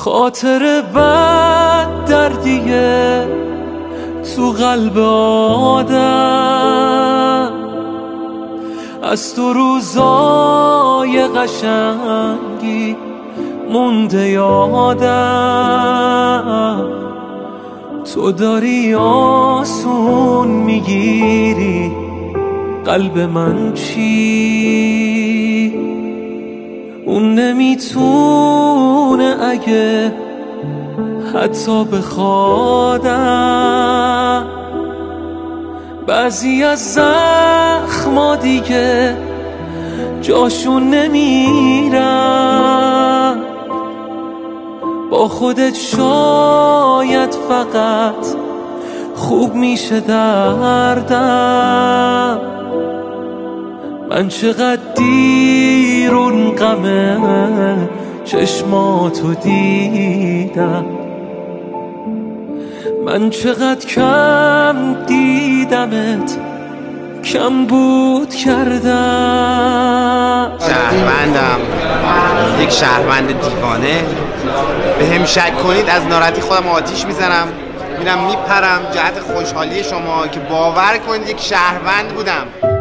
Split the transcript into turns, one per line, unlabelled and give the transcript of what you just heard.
خاطر بد دردیه تو قلب آدم، از تو روزای قشنگی مونده یادم. تو داری آسون میگیری قلب من چی؟ اون نمیتونه اگه حتی بخوادم. بعضی از زخما دیگه جاشون نمیرن، با خودت شاید فقط خوب میشه دردم. من چقدر دیر اون غم چشماتو دیدم، من چقدر کم دیدمت، کم بود کردم.
شهروندم، یک شهروند دیوانه. به هم شک کنید از ناراحتی خودم آتیش میزنم، میرم میپرم جهت خوشحالی شما که باور کنید یک شهروند بودم.